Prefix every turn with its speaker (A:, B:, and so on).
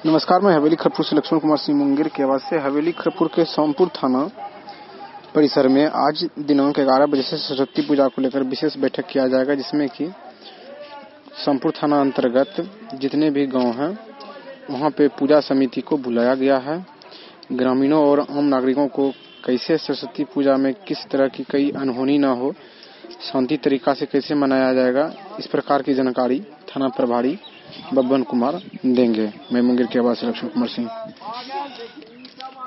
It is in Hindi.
A: नमस्कार, मैं हवेली खरपुर से लक्ष्मण कुमार सिंह मुंगेर की आवाज से हवेली खरपुर के सोमपुर थाना परिसर में आज दिनांक 11 बजे से सरस्वती पूजा को लेकर विशेष बैठक किया जाएगा, जिसमें कि सोमपुर थाना अंतर्गत जितने भी गांव हैं वहां पे पूजा समिति को बुलाया गया है। ग्रामीणों और आम नागरिकों को कैसे सरस्वती पूजा में किस तरह की कोई अनहोनी न हो, शांति तरीका से कैसे मनाया जाएगा, इस प्रकार की जानकारी थाना प्रभारी बब्बन कुमार देंगे। मैं मुंगेर के आवाज से लक्ष्मण कुमार सिंह।